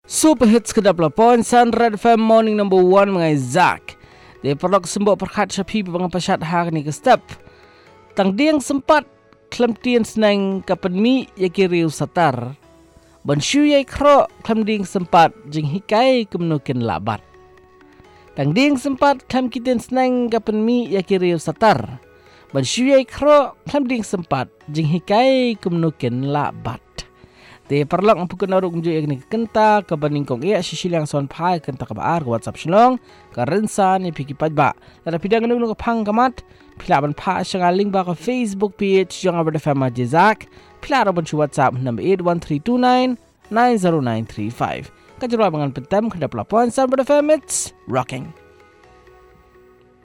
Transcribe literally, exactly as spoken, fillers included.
Super hits kedap lapon Sun Red F M Morning number one mengai Zak. Dia perlu sembok perkat syapi bang pasyat hari ni ke step. Tang diang sempat klemtian senang kapan mi yakiriu satar. Ban syu yai kro klem ding sempat jing hikai kemnukin labat. Tang diang sempat klem kitian senang kapan mi yakiriu satar. Ban syu yai kro klem ding sempat jing hikai kemnukin labat. Te perlak ampukun naruk menjuk yang ni kenta ke banding kong ia sisilang son pai kenta ke baar ke WhatsApp silong ke rensan ni piki pajba. Lada pidang nung ke pang kamat pila ban pa syang link ba ke Facebook page yang abad F M Jezak pila rabon cu WhatsApp number eight one three two nine nine zero nine three five. Kajurwa bangan petam kedap lapuan san abad F M it's rocking.